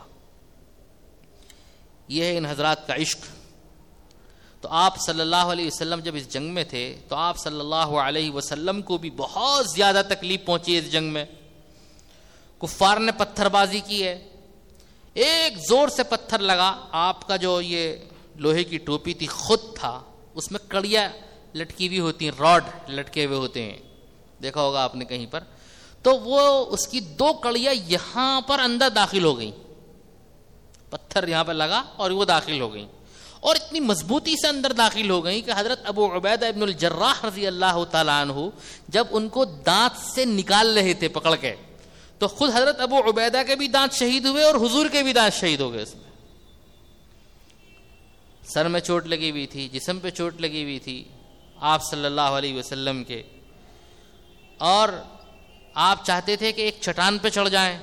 یہ ہے ان حضرات کا عشق. تو آپ صلی اللہ علیہ وسلم جب اس جنگ میں تھے تو آپ صلی اللہ علیہ وسلم کو بھی بہت زیادہ تکلیف پہنچی اس جنگ میں. کفار نے پتھر بازی کی ہے, ایک زور سے پتھر لگا, آپ کا جو یہ لوہے کی ٹوپی تھی خود تھا, اس میں کڑیاں لٹکی ہوئی ہوتی ہیں, راڈ لٹکے ہوئے ہوتے ہیں, دیکھا ہوگا آپ نے کہیں پر. تو وہ اس کی دو کڑیاں یہاں پر اندر داخل ہو گئیں, پتھر یہاں پہ لگا اور وہ داخل ہو گئیں, اور اتنی مضبوطی سے اندر داخل ہو گئیں کہ حضرت ابو عبیدہ ابن الجراح رضی اللہ تعالیٰ عنہ جب ان کو دانت سے نکال رہے تھے پکڑ کے, تو خود حضرت ابو عبیدہ کے بھی دانت شہید ہوئے اور حضور کے بھی دانت شہید ہو گئے. اس میں سر میں چوٹ لگی ہوئی تھی, جسم پہ چوٹ لگی ہوئی تھی آپ صلی اللہ علیہ وسلم کے, اور آپ چاہتے تھے کہ ایک چٹان پہ چڑھ جائیں.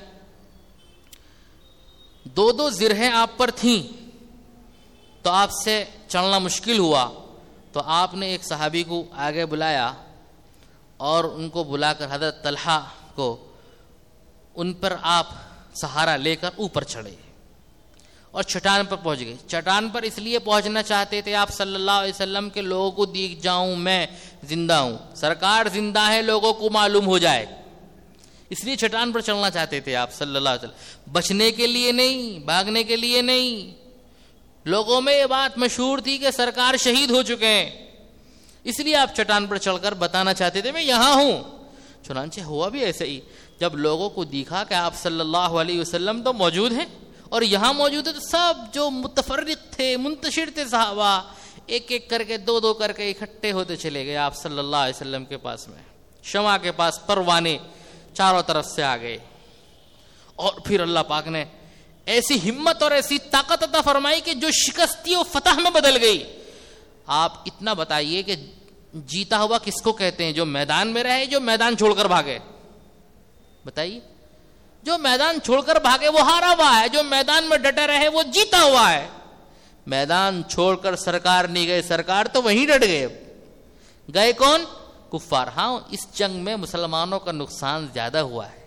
دو دو زرہیں آپ پر تھیں تو آپ سے چڑھنا مشکل ہوا. تو آپ نے ایک صحابی کو آگے بلایا اور ان کو بلا کر حضرت طلحہ کو ان پر آپ سہارا لے کر اوپر چڑھے اور چٹان پر پہنچ گئے. چٹان پر اس لیے پہنچنا چاہتے تھے آپ صلی اللہ علیہ وسلم کے لوگوں کو دیکھ جاؤں میں زندہ ہوں, سرکار زندہ ہے لوگوں کو معلوم ہو جائے, اس لیے چٹان پر چڑھنا چاہتے تھے آپ صلی اللہ علیہ وسلم. بچنے کے لیے نہیں, بھاگنے کے لیے نہیں. لوگوں میں یہ بات مشہور تھی کہ سرکار شہید ہو چکے ہیں, اس لیے آپ چٹان پر چڑھ کر بتانا چاہتے تھے میں یہاں ہوں. چنانچہ ہوا بھی ایسے ہی, جب لوگوں کو دیکھا کہ آپ صلی اللہ علیہ وسلم تو موجود ہیں اور یہاں موجود ہے, تو سب جو متفرق تھے, منتشر تھے صحابہ, ایک ایک کر کے دو دو کر کے اکٹھے ہوتے چلے گئے آپ صلی اللہ علیہ وسلم کے پاس میں. شمع کے پاس پروانے چاروں طرف سے آ گئے, اور پھر اللہ پاک نے ایسی ہمت اور ایسی طاقت عطا فرمائی کہ جو شکستی و فتح میں بدل گئی. آپ اتنا بتائیے کہ جیتا ہوا کس کو کہتے ہیں؟ جو میدان میں رہے, جو میدان چھوڑ کر بھاگے؟ بتائیے. جو میدان چھوڑ کر بھاگے وہ ہارا ہوا ہے, جو میدان میں ڈٹا رہے وہ جیتا ہوا ہے. میدان چھوڑ کر سرکار نہیں گئے, سرکار تو وہیں ڈٹ گئے. گئے کون؟ کفار. ہاں, اس جنگ میں مسلمانوں کا نقصان زیادہ ہوا ہے,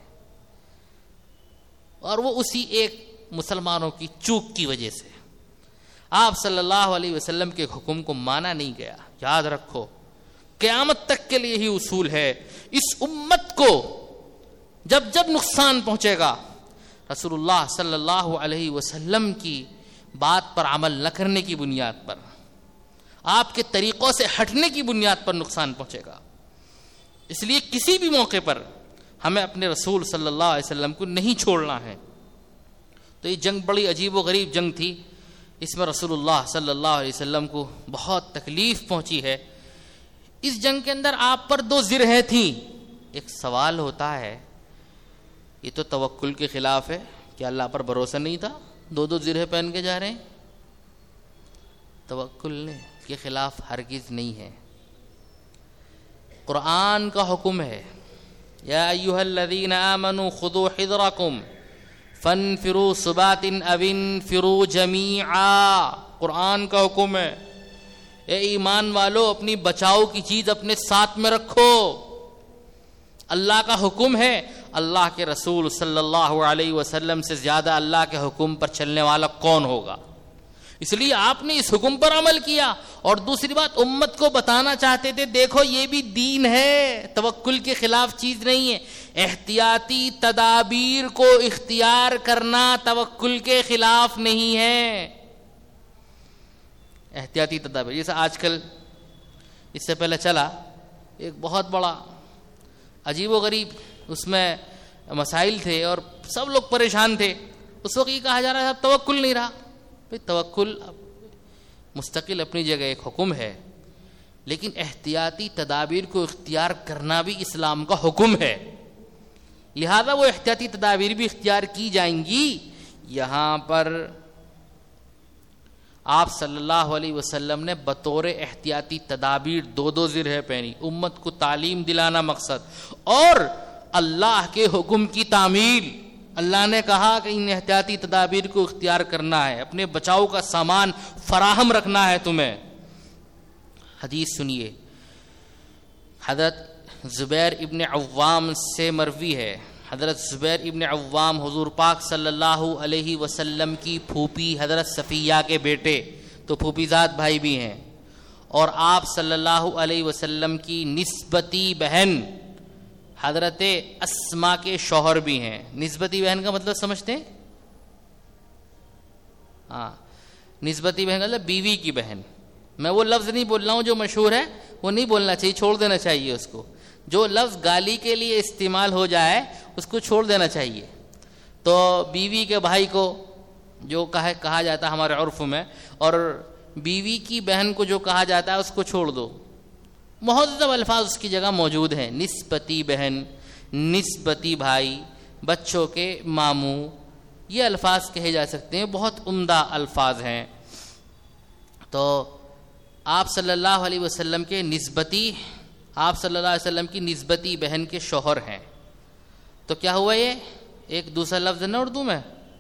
اور وہ اسی ایک مسلمانوں کی چوک کی وجہ سے. آپ صلی اللہ علیہ وسلم کے حکم کو مانا نہیں گیا. یاد رکھو, قیامت تک کے لیے ہی اصول ہے, اس امت کو جب جب نقصان پہنچے گا رسول اللہ صلی اللہ علیہ وسلم کی بات پر عمل نہ کرنے کی بنیاد پر, آپ کے طریقوں سے ہٹنے کی بنیاد پر نقصان پہنچے گا. اس لیے کسی بھی موقع پر ہمیں اپنے رسول صلی اللہ علیہ وسلم کو نہیں چھوڑنا ہے. تو یہ جنگ بڑی عجیب و غریب جنگ تھی, اس میں رسول اللہ صلی اللہ علیہ وسلم کو بہت تکلیف پہنچی ہے. اس جنگ کے اندر آپ پر دو زرہیں تھیں. ایک سوال ہوتا ہے, یہ تو توکل کے خلاف ہے, کیا اللہ پر بھروسہ نہیں تھا؟ دو دو زرہ پہن کے جا رہے ہیں. توکل کے خلاف ہرگز نہیں ہے. قرآن کا حکم ہے یا ایھا الذین آمنوا خذوا حذرکم فانفروا ثبات او انفروا جمیعا. قرآن کا حکم ہے اے ایمان والو اپنی بچاؤ کی چیز اپنے ساتھ میں رکھو. اللہ کا حکم ہے. اللہ کے رسول صلی اللہ علیہ وسلم سے زیادہ اللہ کے حکم پر چلنے والا کون ہوگا؟ اس لیے آپ نے اس حکم پر عمل کیا. اور دوسری بات امت کو بتانا چاہتے تھے دیکھو یہ بھی دین ہے, توکل کے خلاف چیز نہیں ہے. احتیاطی تدابیر کو اختیار کرنا توکل کے خلاف نہیں ہے. احتیاطی تدابیر جیسے آج کل اس سے پہلے چلا ایک بہت بڑا عجیب و غریب اس میں مسائل تھے اور سب لوگ پریشان تھے. اس وقت یہ کہا جا رہا تھا توکل نہیں رہا. توکل مستقل اپنی جگہ ایک حکم ہے, لیکن احتیاطی تدابیر کو اختیار کرنا بھی اسلام کا حکم ہے. لہذا وہ احتیاطی تدابیر بھی اختیار کی جائیں گی. یہاں پر آپ صلی اللہ علیہ وسلم نے بطور احتیاطی تدابیر دو دو زرہ پہنی, امت کو تعلیم دلانا مقصد, اور اللہ کے حکم کی تعمیل. اللہ نے کہا کہ ان احتیاطی تدابیر کو اختیار کرنا ہے, اپنے بچاؤ کا سامان فراہم رکھنا ہے تمہیں. حدیث سنیے, حضرت زبیر ابن عوام سے مروی ہے. حضرت زبیر ابن عوام حضور پاک صلی اللہ علیہ وسلم کی پھوپھی حضرت صفیہ کے بیٹے, تو پھوپھی زاد بھائی بھی ہیں, اور آپ صلی اللہ علیہ وسلم کی نسبتی بہن حضرت اسما کے شوہر بھی ہیں. نسبتی بہن کا مطلب سمجھتے ہیں؟ ہاں, نسبتی بہن کا مطلب بیوی کی بہن. میں وہ لفظ نہیں بول رہا ہوں جو مشہور ہے, وہ نہیں بولنا چاہیے, چھوڑ دینا چاہیے اس کو. جو لفظ گالی کے لیے استعمال ہو جائے اس کو چھوڑ دینا چاہیے. تو بیوی کے بھائی کو جو کہا کہا جاتا ہے ہمارے عرف میں, اور بیوی کی بہن کو جو کہا جاتا ہے اس کو چھوڑ دو. مہذب الفاظ اس کی جگہ موجود ہیں. نسبتی بہن, نسبتی بھائی, بچوں کے ماموں, یہ الفاظ کہے جا سکتے ہیں, بہت عمدہ الفاظ ہیں. تو آپ صلی اللہ علیہ وسلم کے نسبتی آپ صلی اللہ علیہ وسلم کی نسبتی بہن کے شوہر ہیں. تو کیا ہوا, یہ ایک دوسرا لفظ ہے نا اردو میں.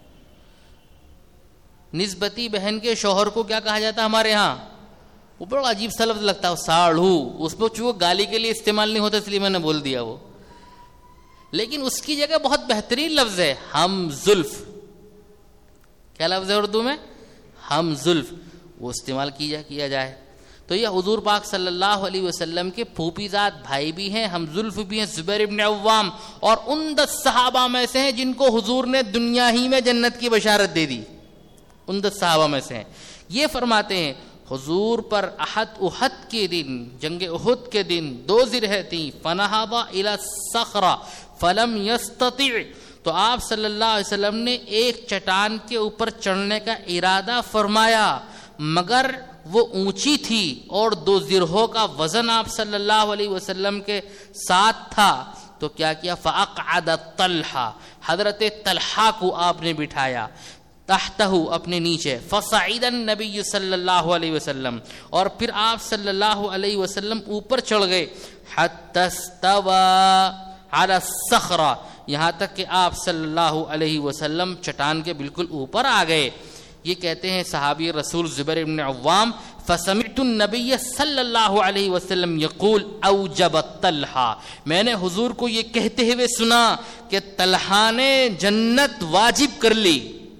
نسبتی بہن کے شوہر کو کیا کہا جاتا ہے ہمارے ہاں؟ وہ بڑا عجیب سا لفظ لگتا ہے, ساڑھو. اس میں چونکہ گالی کے لیے استعمال نہیں ہوتا اس لیے میں نے بول دیا وہ, لیکن اس کی جگہ بہت بہترین لفظ ہے ہم زلف. کیا لفظ ہے اردو میں؟ ہم زلف. وہ استعمال کیا کیا جائے تو یہ حضور پاک صلی اللہ علیہ وسلم کے پھوپھی زاد بھائی بھی ہیں, ہم زلف بھی ہیں, زبیر ابن عوام, اور ان دس صحابہ میں سے ہیں جن کو حضور نے دنیا ہی میں جنت کی بشارت دے دی. ان دس صحابہ میں سے ہیں. یہ فرماتے ہیں حضور پر احد احد کے دن, جنگ احد کے دن دو زرہ تھیں. فنہض الی الصخرہ فلم یستطع, تو آپ صلی اللہ علیہ وسلم نے ایک چٹان کے اوپر چڑھنے کا ارادہ فرمایا, مگر وہ اونچی تھی اور دو زرہوں کا وزن آپ صلی اللہ علیہ وسلم کے ساتھ تھا. تو کیا کیا؟ فاقعد طلحہ, حضرت طلحہ کو آپ نے بٹھایا, تحتہ اپنے نیچے. فصعد النبی صلی اللہ علیہ وسلم, اور پھر آپ صلی اللہ علیہ وسلم اوپر چڑھ گئے. حتی استوى علی الصخرہ, یہاں تک کہ آپ صلی اللہ علیہ وسلم چٹان کے بالکل اوپر آ گئے. یہ کہتے ہیں صحابی رسول زبیر بن عوام, فسمعت النبی صلی اللہ علیہ وسلم یقول اوجب طلحہ, میں نے حضور کو یہ کہتے ہوئے سنا کہ طلحہ نے جنت واجب کر لی.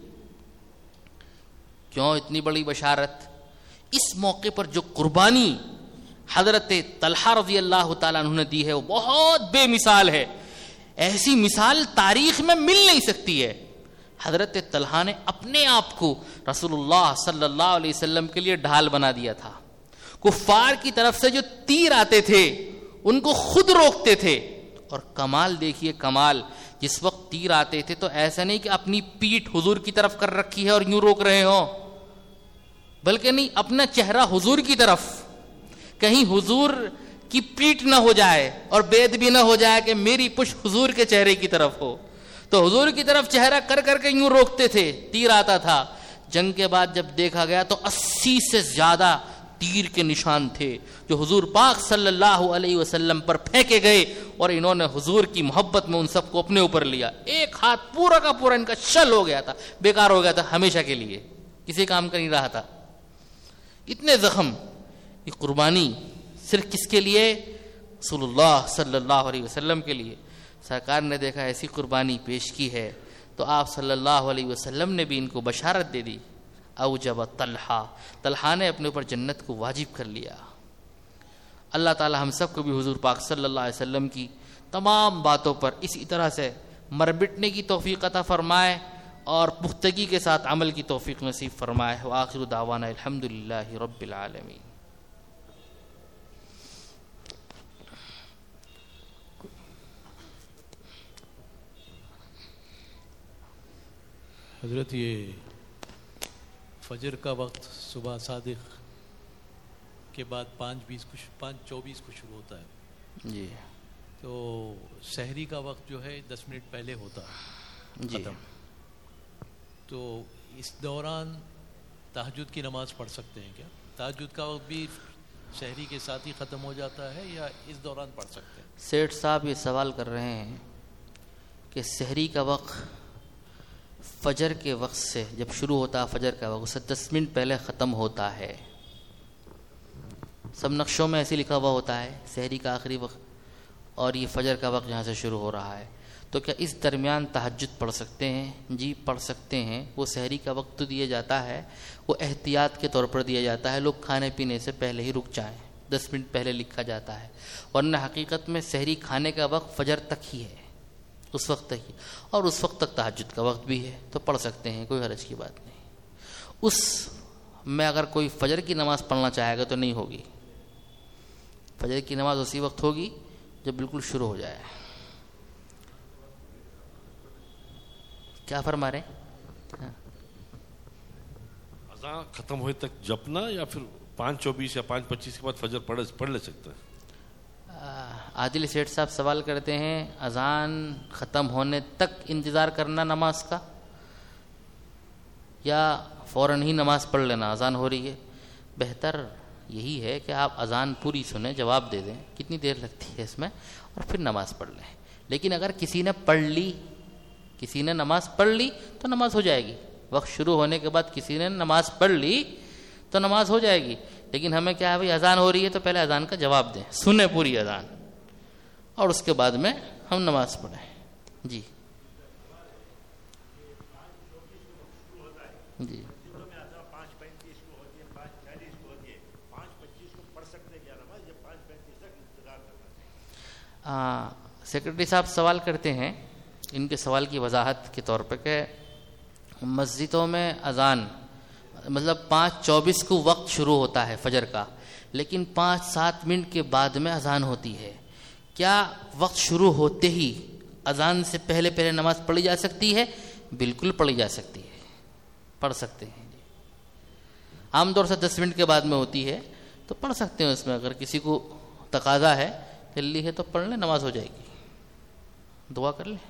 کیوں اتنی بڑی بشارت؟ اس موقع پر جو قربانی حضرت طلحہ رضی اللہ تعالیٰ عنہ نے دی ہے وہ بہت بے مثال ہے. ایسی مثال تاریخ میں مل نہیں سکتی ہے. حضرت طلحہ نے اپنے آپ کو رسول اللہ صلی اللہ علیہ وسلم کے لیے ڈھال بنا دیا تھا. کفار کی طرف سے جو تیر آتے تھے ان کو خود روکتے تھے. اور کمال دیکھیے, کمال, جس وقت تیر آتے تھے تو ایسا نہیں کہ اپنی پیٹھ حضور کی طرف کر رکھی ہے اور یوں روک رہے ہوں, بلکہ نہیں, اپنا چہرہ حضور کی طرف, کہیں حضور کی پیٹھ نہ ہو جائے اور بید بھی نہ ہو جائے کہ میری پشت حضور کے چہرے کی طرف ہو. تو حضور کی طرف چہرہ کر کر کے یوں روکتے تھے، تیر آتا تھا. جنگ کے بعد جب دیکھا گیا تو اسی سے زیادہ تیر کے نشان تھے جو حضور پاک صلی اللہ علیہ وسلم پر پھینکے گئے، اور انہوں نے حضور کی محبت میں ان سب کو اپنے اوپر لیا. ایک ہاتھ پورا کا پورا ان کا شل ہو گیا تھا، بیکار ہو گیا تھا ہمیشہ کے لیے، کسی کام کا نہیں رہا تھا. اتنے زخم. یہ قربانی صرف کس کے لیے؟ رسول اللہ صلی اللہ علیہ وسلم کے لیے. سرکار نے دیکھا ایسی قربانی پیش کی ہے تو آپ صلی اللہ علیہ وسلم نے بھی ان کو بشارت دے دی. اوجب طلحہ، طلحہ نے اپنے اوپر جنت کو واجب کر لیا. اللہ تعالی ہم سب کو بھی حضور پاک صلی اللہ علیہ وسلم کی تمام باتوں پر اسی طرح سے مربٹنے کی توفیق عطا فرمائے اور پختگی کے ساتھ عمل کی توفیق نصیب فرمائے. وآخر دعوانا الحمدللہ رب العالمین. حضرت یہ فجر کا وقت صبح صادق کے بعد پانچ بیس کو پانچ چوبیس کو شروع ہوتا ہے جی، تو سحری کا وقت جو ہے دس منٹ پہلے ہوتا ہے جی. ختم. تو اس دوران تہجد کی نماز پڑھ سکتے ہیں کیا؟ تہجد کا وقت بھی سحری کے ساتھ ہی ختم ہو جاتا ہے یا اس دوران پڑھ سکتے ہیں؟ سیٹھ صاحب یہ سوال کر رہے ہیں کہ سحری کا وقت فجر کے وقت سے جب شروع ہوتا ہے، فجر کا وقت اس سے دس منٹ پہلے ختم ہوتا ہے. سب نقشوں میں ایسے لکھا ہوا ہوتا ہے سحری کا آخری وقت اور یہ فجر کا وقت یہاں سے شروع ہو رہا ہے. تو کیا اس درمیان تہجد پڑھ سکتے ہیں؟ جی پڑھ سکتے ہیں. وہ سحری کا وقت تو دیا جاتا ہے، وہ احتیاط کے طور پر دیا جاتا ہے، لوگ کھانے پینے سے پہلے ہی رک جائیں، دس منٹ پہلے لکھا جاتا ہے. ورنہ حقیقت میں سحری کھانے کا وقت فجر تک ہی ہے، اس وقت تک ہی، اور اس وقت تک تہجد کا وقت بھی ہے، تو پڑھ سکتے ہیں، کوئی حرج کی بات نہیں. اس میں اگر کوئی فجر کی نماز پڑھنا چاہے گا تو نہیں ہوگی. فجر کی نماز اسی وقت ہوگی جب بالکل شروع ہو جائے. کیا فرما رہے ہیں؟ اذان ختم ہوئے تک جپنا یا پھر پانچ چوبیس یا پانچ پچیس کے بعد فجر پڑھ پڑھ لے سکتا ہے؟ عادل سیٹھ صاحب سوال کرتے ہیں اذان ختم ہونے تک انتظار کرنا نماز کا یا فوراً ہی نماز پڑھ لینا؟ اذان ہو رہی ہے، بہتر یہی ہے کہ آپ اذان پوری سنیں، جواب دے دیں کتنی دیر لگتی ہے اس میں، اور پھر نماز پڑھ لیں. لیکن اگر کسی نے پڑھ لی کسی نے نماز پڑھ لی تو نماز ہو جائے گی. وقت شروع ہونے کے بعد کسی نے نماز پڑھ لی تو نماز ہو جائے گی. لیکن ہمیں کیا ہے بھائی، اذان ہو رہی ہے تو پہلے اذان کا جواب دیں، سنیں پوری اذان، اور اس کے بعد میں ہم نماز پڑھیں. جی جی ہاں، سیکرٹری صاحب سوال کرتے ہیں، ان کے سوال کی وضاحت کے طور پہ کہ مسجدوں میں اذان مطلب پانچ چوبیس کو وقت شروع ہوتا ہے فجر کا، لیکن پانچ سات منٹ کے بعد میں اذان ہوتی ہے. کیا وقت شروع ہوتے ہی اذان سے پہلے پہلے نماز پڑھی جا سکتی ہے؟ بالکل پڑھی جا سکتی ہے، پڑھ سکتے ہیں. عام طور سے دس منٹ کے بعد میں ہوتی ہے تو پڑھ سکتے ہیں. اس میں اگر کسی کو تقاضا ہے، جلدی ہے تو پڑھ لیں، نماز ہو جائے گی. دعا کر لیں.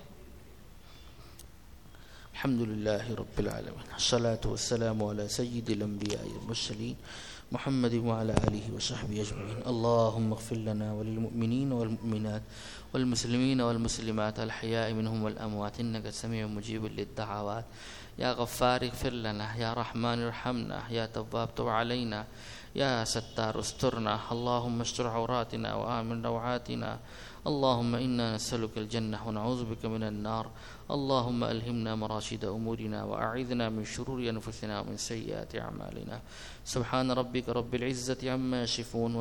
الحمدللہ رب العالمین، الصلاۃ والسلام علی سید الانبیاء والمرسلین محمد وعلى آله وصحبه أجمعين. اللهم اغفر لنا وللمؤمنين والمؤمنات والمسلمين والمسلمات الحياء منهم والأموات إنك سميع مجيب للدعوات. يا غفار اغفر لنا، يا رحمن ارحمنا، يا تواب تب علينا، يا ستار استرنا. اللهم استر عوراتنا وآمن روعاتنا. اللهم إنا نسألك الجنة ونعوذ بك من النار. اللهم ألهمنا مراشد أمورنا وأعذنا من شرور أنفسنا ومن سيئات أعمالنا. سبحان ربك رب العزة عما يصفون.